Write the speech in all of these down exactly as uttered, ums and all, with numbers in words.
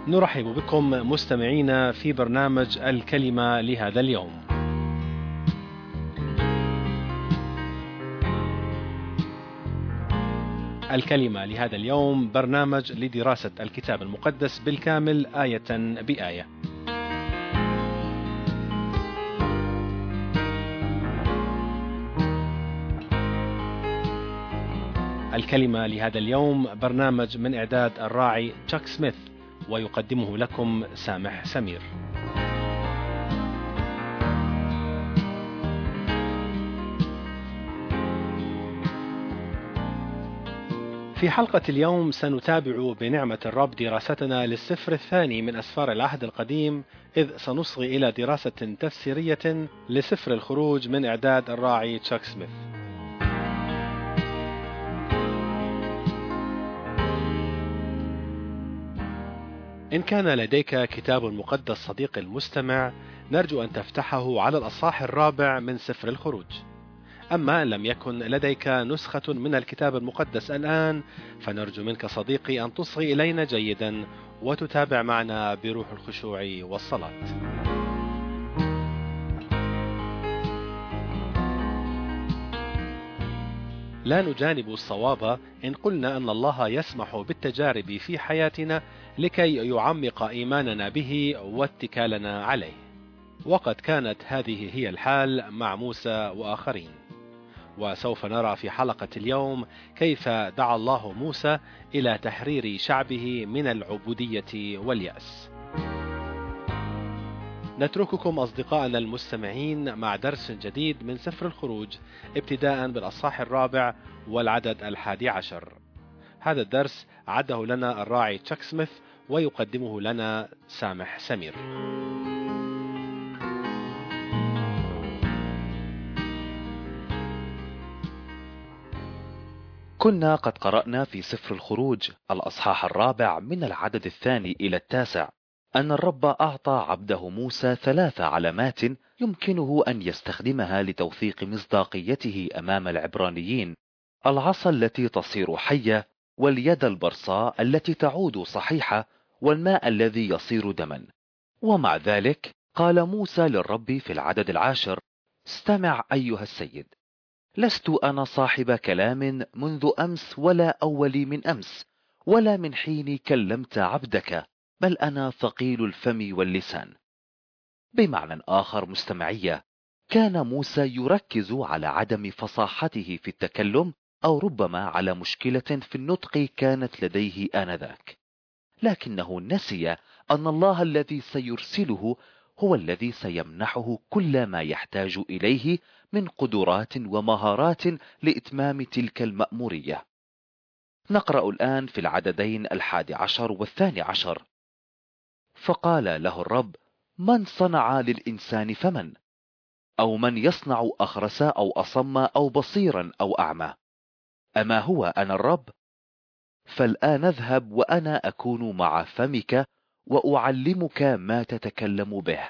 نرحب بكم مستمعينا في برنامج الكلمة لهذا اليوم. الكلمة لهذا اليوم برنامج لدراسة الكتاب المقدس بالكامل آية بآية. الكلمة لهذا اليوم برنامج من إعداد الراعي تشاك سميث، ويقدمه لكم سامح سمير. في حلقة اليوم سنتابع بنعمة الرب دراستنا للسفر الثاني من أسفار العهد القديم، إذ سنصغي إلى دراسة تفسيرية لسفر الخروج من إعداد الراعي تشاك سميث. إن كان لديك كتاب مقدس صديقي المستمع، نرجو أن تفتحه على الأصحاح الرابع من سفر الخروج. أما إن لم يكن لديك نسخة من الكتاب المقدس الآن، فنرجو منك صديقي أن تصغي إلينا جيدا وتتابع معنا بروح الخشوع والصلاة. لا نجانب الصواب إن قلنا أن الله يسمح بالتجارب في حياتنا لكي يعمق إيماننا به واتكالنا عليه، وقد كانت هذه هي الحال مع موسى وآخرين. وسوف نرى في حلقة اليوم كيف دعا الله موسى إلى تحرير شعبه من العبودية واليأس. نترككم أصدقائنا المستمعين مع درس جديد من سفر الخروج، ابتداء بالأصحاح الرابع والعدد الحادي عشر. هذا الدرس عده لنا الراعي تشاك سميث، ويقدمه لنا سامح سمير. كنا قد قرأنا في سفر الخروج الأصحاح الرابع من العدد الثاني إلى التاسع أن الرب أعطى عبده موسى ثلاث علامات يمكنه أن يستخدمها لتوثيق مصداقيته أمام العبرانيين: العصا التي تصير حية، واليد البرصاء التي تعود صحيحة، والماء الذي يصير دما. ومع ذلك قال موسى للرب في العدد العاشر: استمع أيها السيد، لست أنا صاحب كلام منذ أمس ولا أول من أمس ولا من حين كلمت عبدك، بل أنا ثقيل الفم واللسان. بمعنى آخر مستمعية، كان موسى يركز على عدم فصاحته في التكلم، أو ربما على مشكلة في النطق كانت لديه آنذاك، لكنه نسي أن الله الذي سيرسله هو الذي سيمنحه كل ما يحتاج إليه من قدرات ومهارات لإتمام تلك المأمورية. نقرأ الآن في العددين الحادي عشر والثاني عشر: فقال له الرب: من صنع للإنسان فمن؟ أو من يصنع أخرس أو أصم أو بصيرا أو أعمى؟ أما هو أنا الرب؟ فالآن اذهب وأنا أكون مع فمك وأعلمك ما تتكلم به.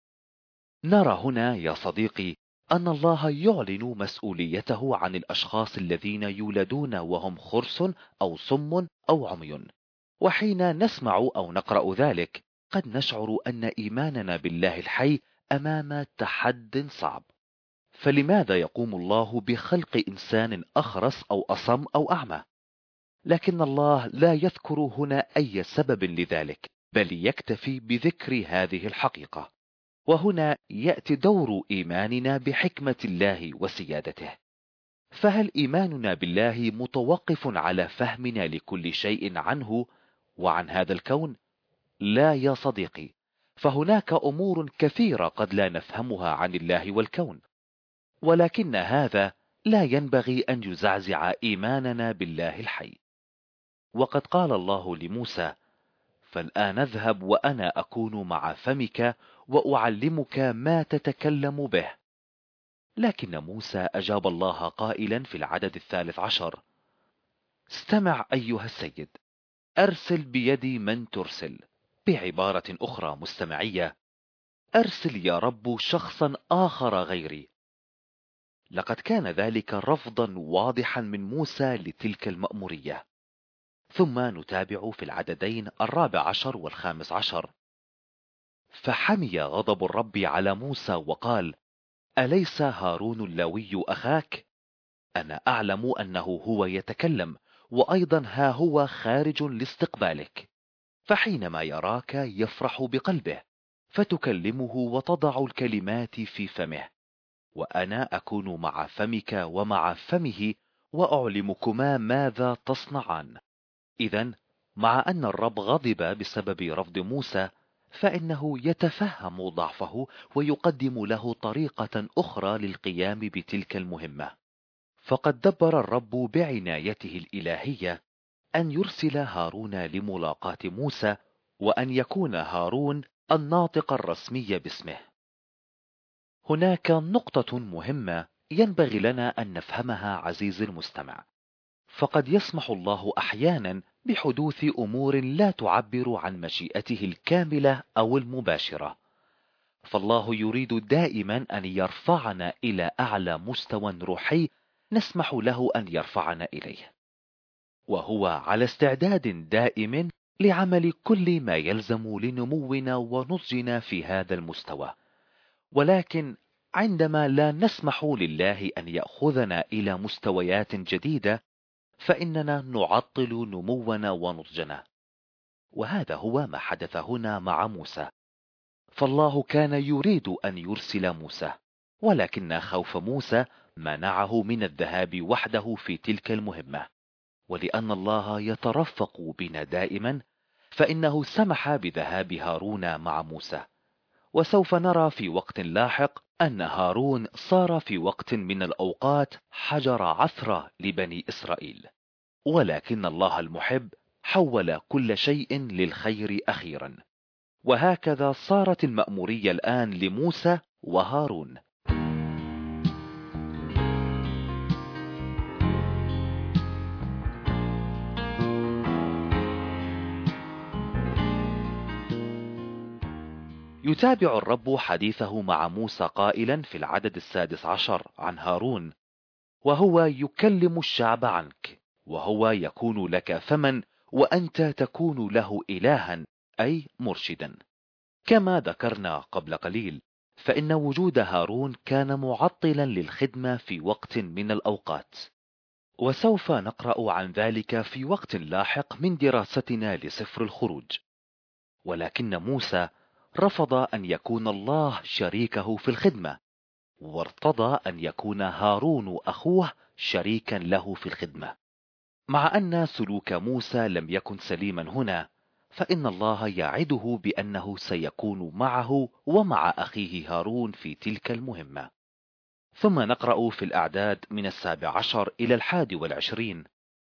نرى هنا يا صديقي أن الله يعلن مسؤوليته عن الأشخاص الذين يولدون وهم خرس أو صم أو عمي. وحين نسمع أو نقرأ ذلك قد نشعر أن إيماننا بالله الحي أمام تحد صعب. فلماذا يقوم الله بخلق إنسان أخرس أو أصم أو أعمى؟ لكن الله لا يذكر هنا أي سبب لذلك، بل يكتفي بذكر هذه الحقيقة. وهنا يأتي دور إيماننا بحكمة الله وسيادته. فهل إيماننا بالله متوقف على فهمنا لكل شيء عنه وعن هذا الكون؟ لا يا صديقي، فهناك أمور كثيرة قد لا نفهمها عن الله والكون، ولكن هذا لا ينبغي أن يزعزع إيماننا بالله الحي. وقد قال الله لموسى: فالآن اذهب وأنا أكون مع فمك وأعلمك ما تتكلم به. لكن موسى أجاب الله قائلا في العدد الثالث عشر: استمع أيها السيد، أرسل بيدي من ترسل. بعبارة أخرى مستمعية، أرسل يا رب شخصا آخر غيري. لقد كان ذلك رفضا واضحا من موسى لتلك المأمورية. ثم نتابع في العددين الرابع عشر والخامس عشر. فحمي غضب الرب على موسى وقال: أليس هارون اللاوي أخاك؟ أنا أعلم أنه هو يتكلم، وأيضا ها هو خارج لاستقبالك، فحينما يراك يفرح بقلبه، فتكلمه وتضع الكلمات في فمه، وأنا أكون مع فمك ومع فمه، وأعلمكما ماذا تصنعان. إذن مع أن الرب غضب بسبب رفض موسى، فإنه يتفهم ضعفه ويقدم له طريقة أخرى للقيام بتلك المهمة. فقد دبر الرب بعنايته الإلهية أن يرسل هارون لملاقاة موسى، وأن يكون هارون الناطق الرسمي باسمه. هناك نقطة مهمة ينبغي لنا أن نفهمها عزيزي المستمع، فقد يسمح الله أحيانا بحدوث أمور لا تعبر عن مشيئته الكاملة أو المباشرة، فالله يريد دائما أن يرفعنا إلى أعلى مستوى روحي نسمح له أن يرفعنا إليه، وهو على استعداد دائم لعمل كل ما يلزم لنمونا ونضجنا في هذا المستوى. ولكن عندما لا نسمح لله أن يأخذنا إلى مستويات جديدة، فإننا نعطل نمونا ونضجنا، وهذا هو ما حدث هنا مع موسى. فالله كان يريد أن يرسل موسى، ولكن خوف موسى منعه من الذهاب وحده في تلك المهمة. ولأن الله يترفق بنا دائما، فإنه سمح بذهاب هارون مع موسى. وسوف نرى في وقت لاحق أن هارون صار في وقت من الأوقات حجر عثرة لبني إسرائيل، ولكن الله المحب حول كل شيء للخير أخيرا. وهكذا صارت المأمورية الآن لموسى وهارون. يتابع الرب حديثه مع موسى قائلا في العدد السادس عشر عن هارون: وهو يكلم الشعب عنك، وهو يكون لك فما، وأنت تكون له إلها، أي مرشدا. كما ذكرنا قبل قليل، فإن وجود هارون كان معطلا للخدمة في وقت من الأوقات، وسوف نقرأ عن ذلك في وقت لاحق من دراستنا لسفر الخروج. ولكن موسى رفض أن يكون الله شريكه في الخدمة، وارتضى أن يكون هارون أخوه شريكا له في الخدمة. مع أن سلوك موسى لم يكن سليما هنا، فإن الله يعده بأنه سيكون معه ومع أخيه هارون في تلك المهمة. ثم نقرأ في الأعداد من السابع عشر إلى الحادي والعشرين: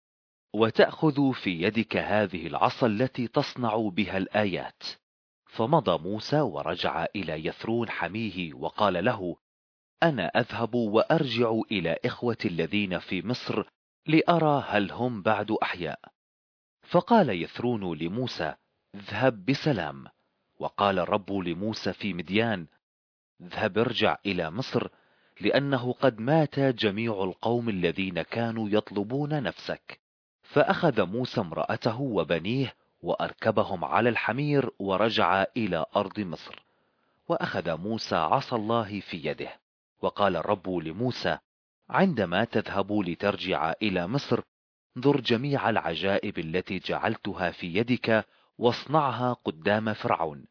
وتأخذ في يدك هذه العصا التي تصنع بها الآيات. فمضى موسى ورجع إلى يثرون حميه وقال له: أنا أذهب وأرجع إلى إخوتي الذين في مصر لأرى هل هم بعد أحياء. فقال يثرون لموسى: اذهب بسلام. وقال الرب لموسى في مديان: اذهب ارجع إلى مصر، لأنه قد مات جميع القوم الذين كانوا يطلبون نفسك. فأخذ موسى امرأته وبنيه وأركبهم على الحمير ورجع إلى أرض مصر. وأخذ موسى عصا الله في يده. وقال الرب لموسى: عندما تذهب لترجع إلى مصر، انظر جميع العجائب التي جعلتها في يدك واصنعها قدام فرعون،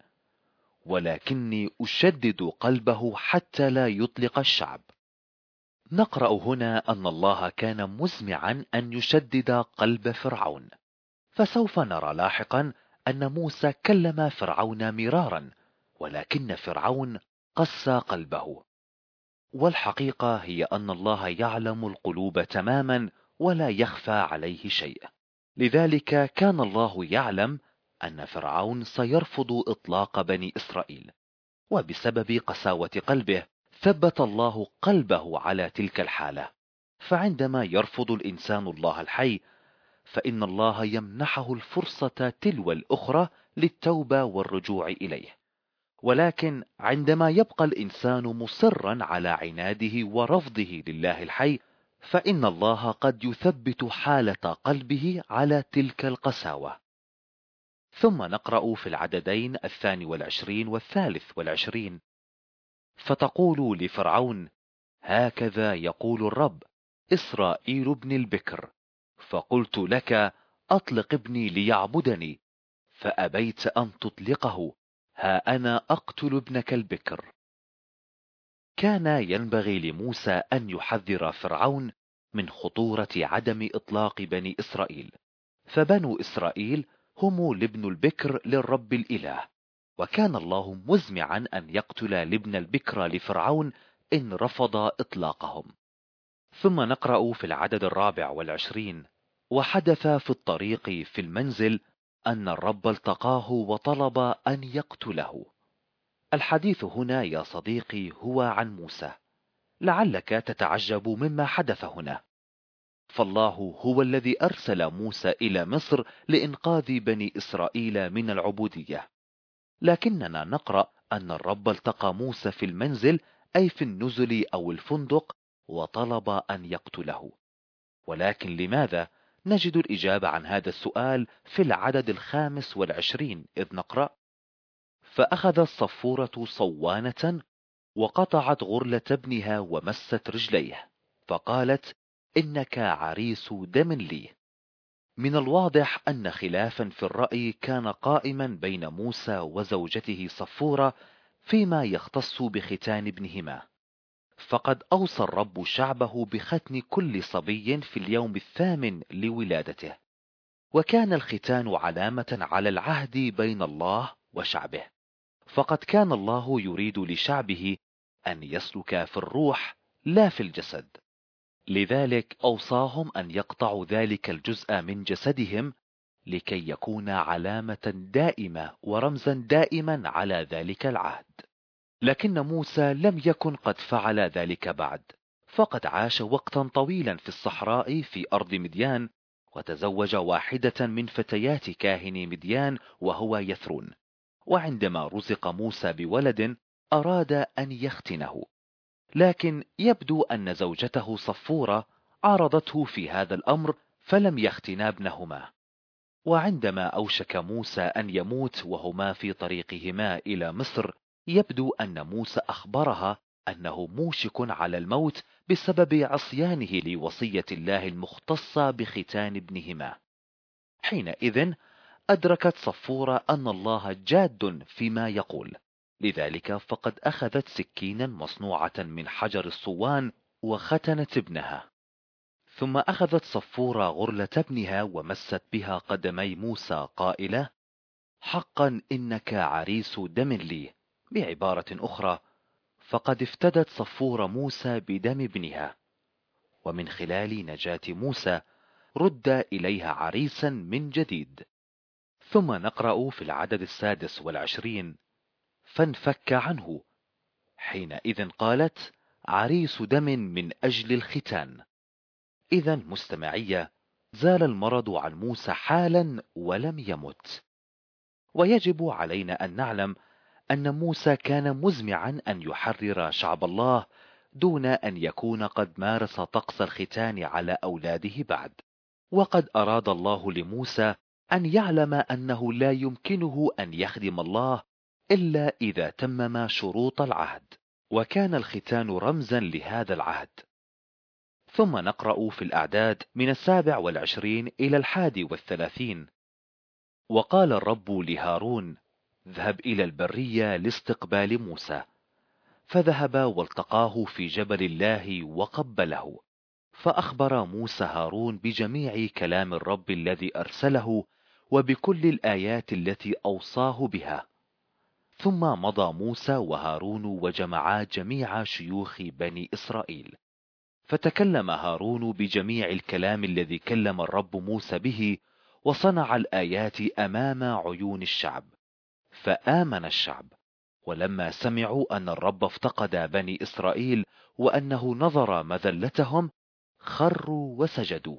ولكني أشدد قلبه حتى لا يطلق الشعب. نقرأ هنا أن الله كان مزمعا أن يشدد قلب فرعون، فسوف نرى لاحقا أن موسى كلم فرعون مرارا، ولكن فرعون قسى قلبه. والحقيقة هي أن الله يعلم القلوب تماما ولا يخفى عليه شيء. لذلك كان الله يعلم أن فرعون سيرفض إطلاق بني إسرائيل، وبسبب قساوة قلبه ثبت الله قلبه على تلك الحالة. فعندما يرفض الإنسان الله الحي، فإن الله يمنحه الفرصة تلو الأخرى للتوبة والرجوع إليه. ولكن عندما يبقى الإنسان مصرا على عناده ورفضه لله الحي، فإن الله قد يثبت حالة قلبه على تلك القساوة. ثم نقرأ في العددين الثاني والعشرين والثالث والعشرين: فتقول لفرعون: هكذا يقول الرب، إسرائيل ابن البكر، فقلت لك أطلق ابني ليعبدني، فأبيت أن تطلقه، ها أنا أقتل ابنك البكر. كان ينبغي لموسى أن يحذر فرعون من خطورة عدم إطلاق بني إسرائيل، فبنو إسرائيل هم الابن البكر للرب الإله، وكان الله مزمعا أن يقتل الابن البكر لفرعون إن رفض إطلاقهم. ثم نقرأ في العدد الرابع والعشرين: وحدث في الطريق في المنزل أن الرب التقاه وطلب أن يقتله. الحديث هنا يا صديقي هو عن موسى. لعلك تتعجب مما حدث هنا، فالله هو الذي أرسل موسى إلى مصر لإنقاذ بني إسرائيل من العبودية، لكننا نقرأ أن الرب التقى موسى في المنزل، أي في النزل أو الفندق، وطلب أن يقتله. ولكن لماذا؟ نجد الإجابة عن هذا السؤال في العدد الخامس والعشرين، إذ نقرأ: فأخذت صفورة صوانة وقطعت غرلة ابنها ومست رجليه، فقالت: إنك عريس دم لي. من الواضح أن خلافا في الرأي كان قائما بين موسى وزوجته صفورة فيما يختص بختان ابنهما، فقد أوصى الرب شعبه بختن كل صبي في اليوم الثامن لولادته، وكان الختان علامة على العهد بين الله وشعبه، فقد كان الله يريد لشعبه أن يسلك في الروح لا في الجسد، لذلك أوصاهم أن يقطعوا ذلك الجزء من جسدهم لكي يكون علامة دائمة ورمزا دائما على ذلك العهد. لكن موسى لم يكن قد فعل ذلك بعد، فقد عاش وقتا طويلا في الصحراء في أرض مديان، وتزوج واحدة من فتيات كاهن مديان وهو يثرون، وعندما رزق موسى بولد أراد أن يختنه، لكن يبدو أن زوجته صفورة عارضته في هذا الأمر فلم يختنا ابنهما. وعندما أوشك موسى أن يموت وهما في طريقهما إلى مصر، يبدو أن موسى أخبرها أنه موشك على الموت بسبب عصيانه لوصية الله المختصة بختان ابنهما. حينئذ أدركت صفورة أن الله جاد فيما يقول، لذلك فقد أخذت سكينا مصنوعة من حجر الصوان وختنت ابنها. ثم أخذت صفورة غرلة ابنها ومست بها قدمي موسى قائلة: حقا إنك عريس دم لي. بعبارة أخرى، فقد افتدت صفورة موسى بدم ابنها، ومن خلال نجاة موسى رد إليها عريسا من جديد. ثم نقرأ في العدد السادس والعشرين: فانفك عنه. حينئذ قالت: عريس دم من أجل الختان. إذا مستمعية، زال المرض عن موسى حالا ولم يمت. ويجب علينا أن نعلم أن موسى كان مزمعا أن يحرر شعب الله دون أن يكون قد مارس طقس الختان على أولاده بعد. وقد أراد الله لموسى أن يعلم أنه لا يمكنه أن يخدم الله إلا إذا تمم شروط العهد، وكان الختان رمزا لهذا العهد. ثم نقرأ في الأعداد من السابع والعشرين إلى الحادي والثلاثين: وقال الرب لهارون: اذهب إلى البرية لاستقبال موسى. فذهب والتقاه في جبل الله وقبله، فأخبر موسى هارون بجميع كلام الرب الذي أرسله وبكل الآيات التي أوصاه بها. ثم مضى موسى وهارون وجمعا جميع شيوخ بني إسرائيل، فتكلم هارون بجميع الكلام الذي كلم الرب موسى به، وصنع الآيات أمام عيون الشعب، فآمن الشعب. ولما سمعوا أن الرب افتقد بني إسرائيل وأنه نظر مذلتهم، خروا وسجدوا.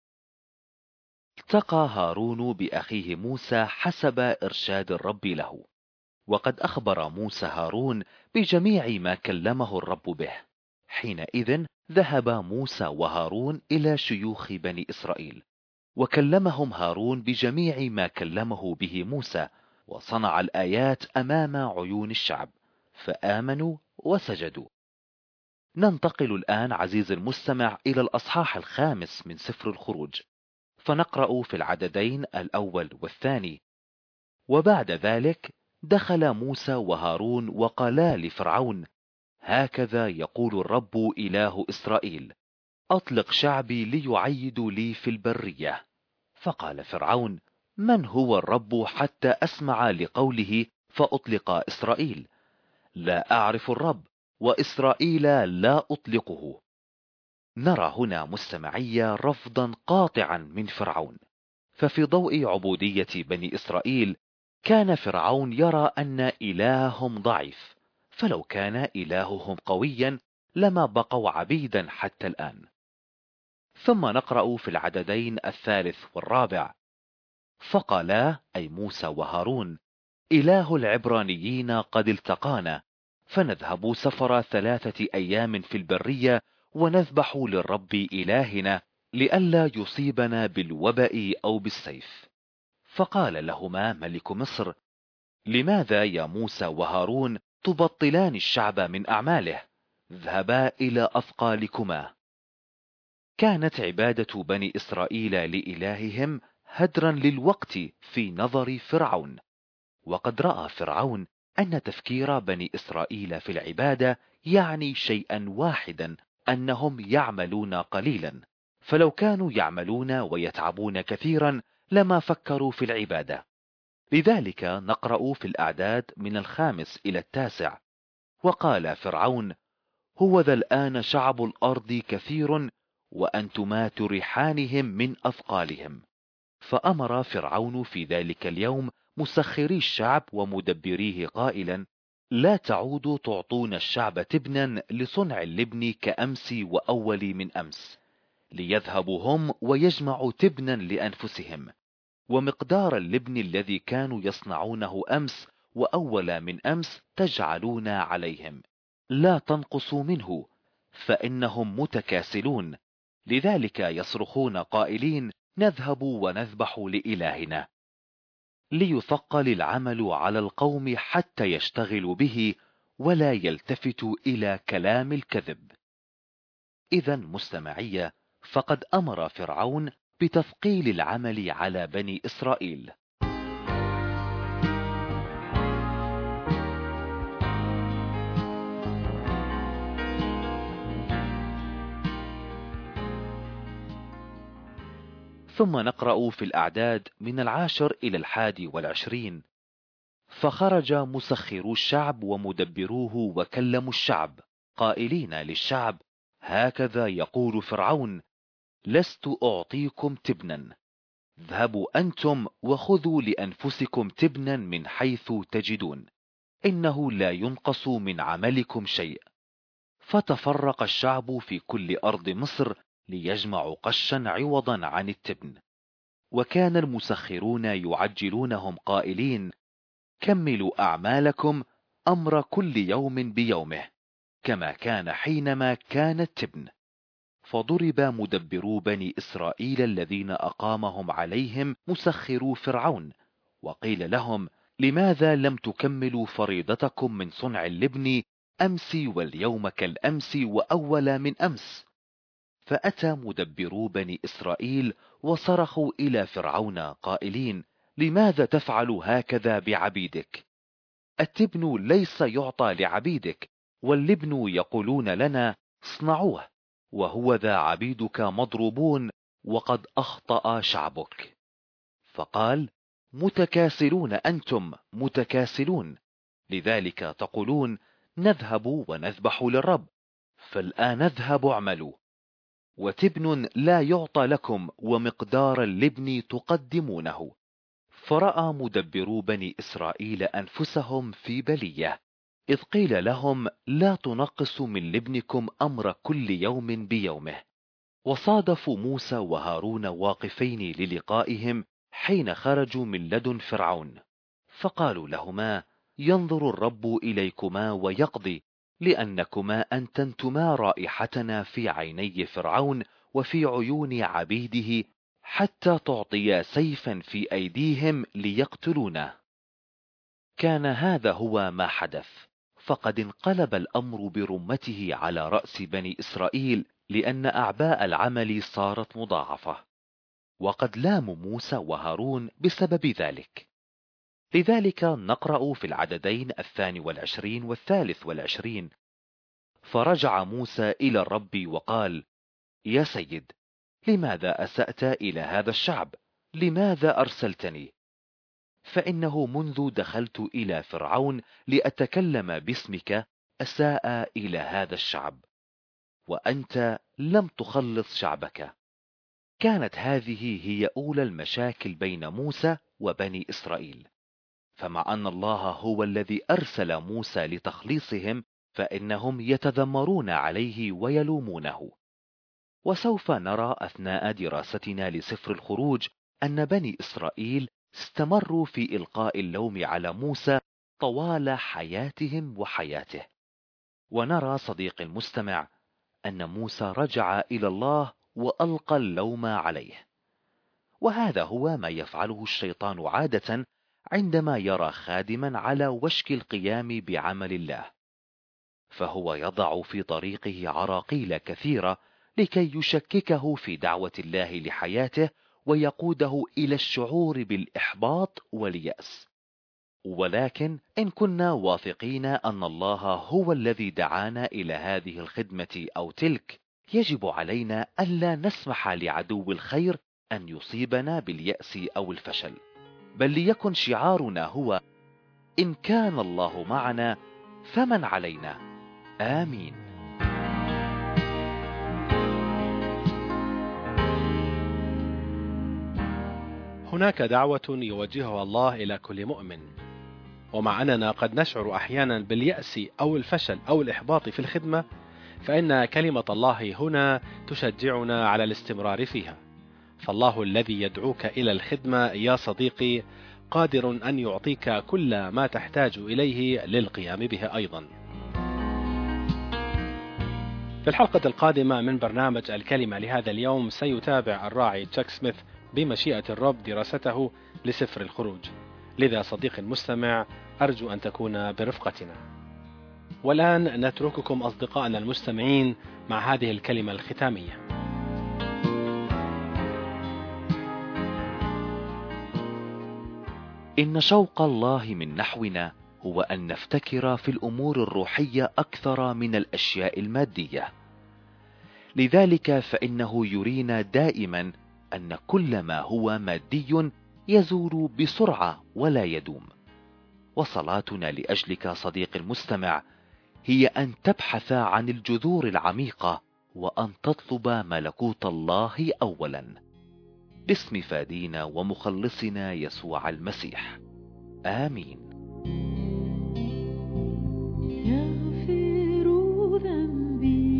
التقى هارون بأخيه موسى حسب إرشاد الرب له، وقد أخبر موسى هارون بجميع ما كلمه الرب به. حينئذ ذهب موسى وهارون إلى شيوخ بني إسرائيل، وكلمهم هارون بجميع ما كلمه به موسى، وصنع الآيات أمام عيون الشعب، فآمنوا وسجدوا. ننتقل الآن عزيز المستمع إلى الأصحاح الخامس من سفر الخروج، فنقرأ في العددين الأول والثاني. وبعد ذلك دخل موسى وهارون وقالا لفرعون: هكذا يقول الرب إله إسرائيل: أطلق شعبي ليعيدوا لي في البرية. فقال فرعون: من هو الرب حتى أسمع لقوله فأطلق إسرائيل؟ لا أعرف الرب، وإسرائيل لا أطلقه. نرى هنا مستمعية رفضا قاطعا من فرعون، ففي ضوء عبودية بني إسرائيل كان فرعون يرى أن إلههم ضعيف، فلو كان إلههم قويا لما بقوا عبيدا حتى الآن. ثم نقرأ في العددين الثالث والرابع: فقالا، أي موسى وهارون: إله العبرانيين قد التقانا، فنذهب سفر ثلاثة أيام في البرية ونذبح للرب إلهنا لئلا يصيبنا بالوباء أو بالسيف. فقال لهما ملك مصر: لماذا يا موسى وهارون تبطلان الشعب من أعماله؟ اذهبا إلى أثقالكما. كانت عبادة بني إسرائيل لإلههم هدرا للوقت في نظر فرعون، وقد رأى فرعون أن تفكير بني إسرائيل في العبادة يعني شيئا واحدا، أنهم يعملون قليلا، فلو كانوا يعملون ويتعبون كثيرا لما فكروا في العبادة. لذلك نقرأ في الأعداد من الخامس إلى التاسع: وقال فرعون: هو ذا الآن شعب الأرض كثير، وأنتما تريحانهم من أثقالهم. فأمر فرعون في ذلك اليوم مسخري الشعب ومدبريه قائلا: لا تعودوا تعطون الشعب تبنا لصنع اللبن كأمس وأول من أمس، ليذهبوا هم ويجمعوا تبنا لأنفسهم، ومقدار اللبن الذي كانوا يصنعونه أمس وأول من أمس تجعلون عليهم، لا تنقصوا منه، فإنهم متكاسلون. لذلك يصرخون قائلين: نذهب ونذبح لإلهنا. ليثقل العمل على القوم حتى يشتغلوا به ولا يلتفتوا إلى كلام الكذب. إذا مستمعية، فقد أمر فرعون بتثقيل العمل على بني إسرائيل. ثم نقرأ في الأعداد من العاشر إلى الحادي والعشرين: فخرج مسخرو الشعب ومدبروه وكلموا الشعب قائلين للشعب: هكذا يقول فرعون: لست أعطيكم تبنا، اذهبوا أنتم وخذوا لأنفسكم تبنا من حيث تجدون، إنه لا ينقص من عملكم شيء. فتفرق الشعب في كل أرض مصر ليجمعوا قشا عوضا عن التبن، وكان المسخرون يعجلونهم قائلين: كملوا أعمالكم أمر كل يوم بيومه، كما كان حينما كان التبن. فضرب مدبرو بني إسرائيل الذين أقامهم عليهم مسخرو فرعون، وقيل لهم: لماذا لم تكملوا فريضتكم من صنع اللبن أمس واليوم كالأمس وأول من أمس؟ فأتى مدبرو بني إسرائيل وصرخوا إلى فرعون قائلين: لماذا تفعل هكذا بعبيدك؟ التبن ليس يعطى لعبيدك، واللبن يقولون لنا اصنعوه، وهو ذا عبيدك مضروبون وقد أخطأ شعبك. فقال: متكاسلون أنتم متكاسلون، لذلك تقولون: نذهب ونذبح للرب. فالآن اذهبوا اعملوا. وتبن لا يعطى لكم ومقدار اللبن تقدمونه. فرأى مدبرو بني إسرائيل أنفسهم في بلية، إذ قيل لهم: لا تنقصوا من لبنكم أمر كل يوم بيومه. وصادفوا موسى وهارون واقفين للقائهم حين خرجوا من لدن فرعون، فقالوا لهما: ينظر الرب إليكما ويقضي، لأنكما أنتنتما رائحتنا في عيني فرعون وفي عيون عبيده حتى تعطيا سيفا في أيديهم ليقتلونه. كان هذا هو ما حدث، فقد انقلب الأمر برمته على رأس بني إسرائيل، لأن أعباء العمل صارت مضاعفة، وقد لاموا موسى وهارون بسبب ذلك. لذلك نقرأ في العددين الثاني والعشرين والثالث والعشرين: فرجع موسى إلى الرب وقال: يا سيد، لماذا أسأت إلى هذا الشعب؟ لماذا أرسلتني؟ فإنه منذ دخلت إلى فرعون لأتكلم باسمك أساء إلى هذا الشعب، وأنت لم تخلص شعبك. كانت هذه هي أولى المشاكل بين موسى وبني إسرائيل، فمع أن الله هو الذي أرسل موسى لتخليصهم، فإنهم يتذمرون عليه ويلومونه. وسوف نرى أثناء دراستنا لسفر الخروج أن بني إسرائيل استمروا في إلقاء اللوم على موسى طوال حياتهم وحياته. ونرى صديق المستمع أن موسى رجع إلى الله وألقى اللوم عليه، وهذا هو ما يفعله الشيطان عادة عندما يرى خادما على وشك القيام بعمل الله، فهو يضع في طريقه عراقيل كثيرة لكي يشككه في دعوة الله لحياته ويقوده إلى الشعور بالإحباط واليأس. ولكن إن كنا واثقين أن الله هو الذي دعانا إلى هذه الخدمة أو تلك، يجب علينا ألا نسمح لعدو الخير أن يصيبنا باليأس أو الفشل، بل ليكن شعارنا هو: إن كان الله معنا فمن علينا. آمين. هناك دعوة يوجهها الله إلى كل مؤمن، ومع أننا قد نشعر أحيانا باليأس أو الفشل أو الإحباط في الخدمة، فإن كلمة الله هنا تشجعنا على الاستمرار فيها. فالله الذي يدعوك إلى الخدمة يا صديقي قادر أن يعطيك كل ما تحتاج إليه للقيام به أيضا. في الحلقة القادمة من برنامج الكلمة لهذا اليوم سيتابع الراعي تشاك سميث بمشيئة الرب دراسته لسفر الخروج. لذا صديقي المستمع، أرجو أن تكون برفقتنا. والآن نترككم أصدقائنا المستمعين مع هذه الكلمة الختامية. إن شوق الله من نحونا هو أن نفتكر في الأمور الروحية أكثر من الأشياء المادية. لذلك فإنه يرينا دائما أن كل ما هو مادي يزول بسرعة ولا يدوم. وصلاتنا لأجلك صديق المستمع هي أن تبحث عن الجذور العميقة وأن تطلب ملكوت الله أولا، باسم فادينا ومخلصنا يسوع المسيح. آمين. يغفر ذنبي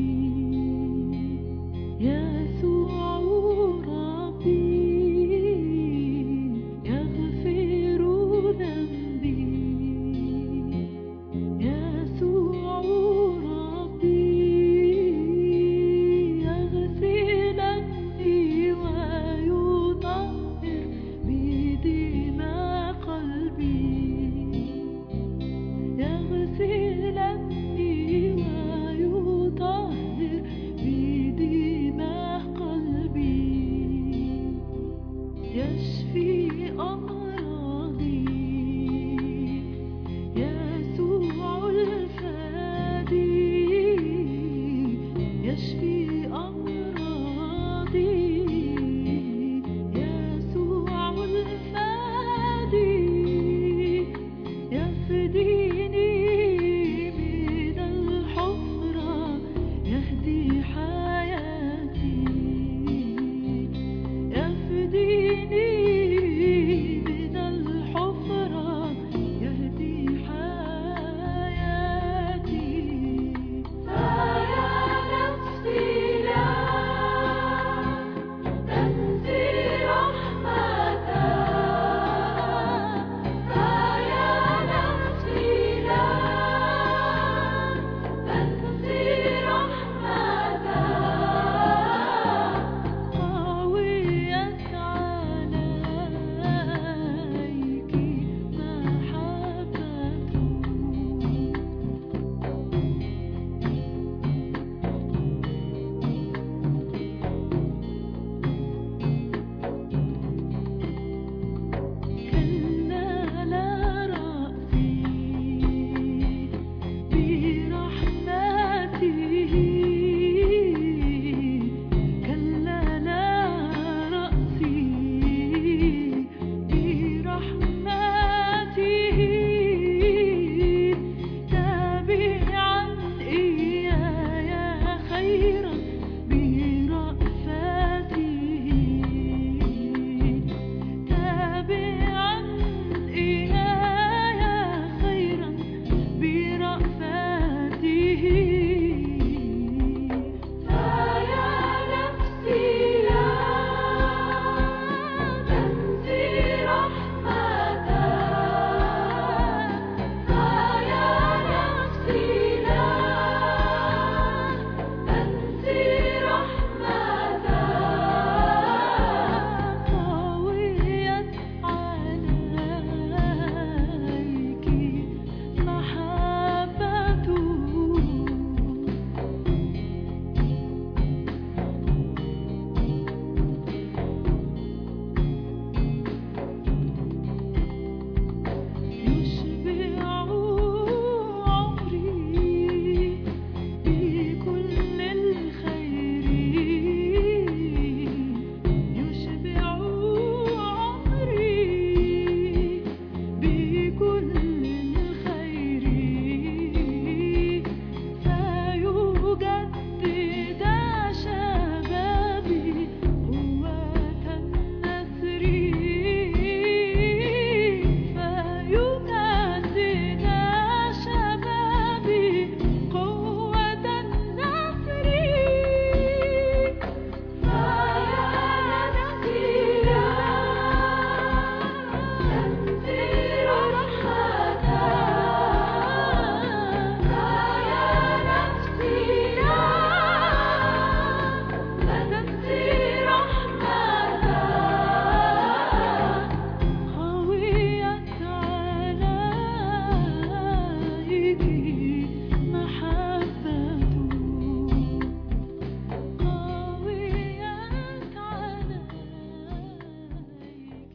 يسوع ربي، يغفر ذنبي يسوع ربي، يغسلني ويطهر بدماء قلبي، يغسلني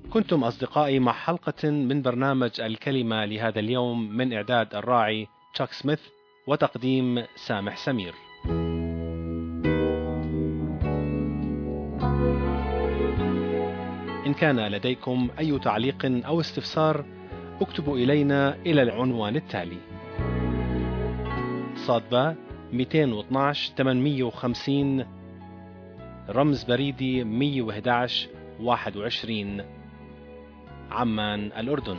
كنتم أصدقائي مع حلقة من برنامج الكلمة لهذا اليوم من إعداد الراعي تشاك سميث وتقديم سامح سمير. إن كان لديكم أي تعليق أو استفسار اكتبوا إلينا إلى العنوان التالي: صادبة مئتين واثناشر ثمانمئة وخمسين، رمز بريدي مئة وأحد عشر واحد وعشرين، عمان الأردن.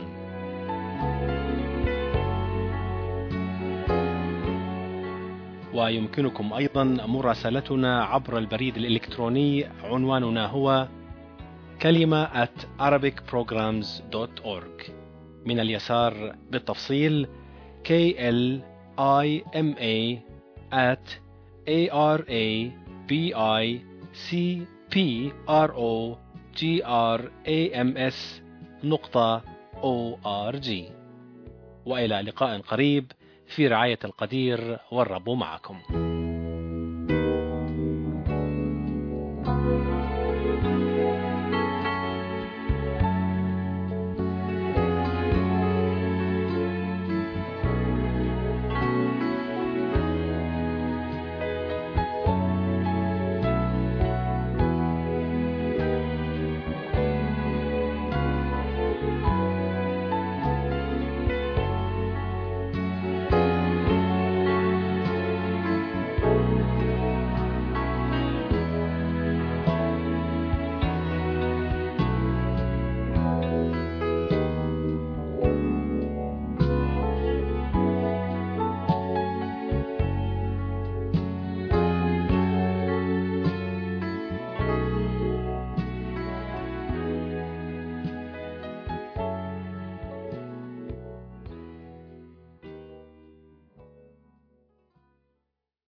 ويمكنكم أيضا مراسلتنا عبر البريد الإلكتروني، عنواننا هو كلمة at arabic programs dot org. من اليسار بالتفصيل K L I M A at A R A B I C P R O G R A M S نقطة O R G. وإلى لقاء قريب في رعاية القدير، والرب معكم.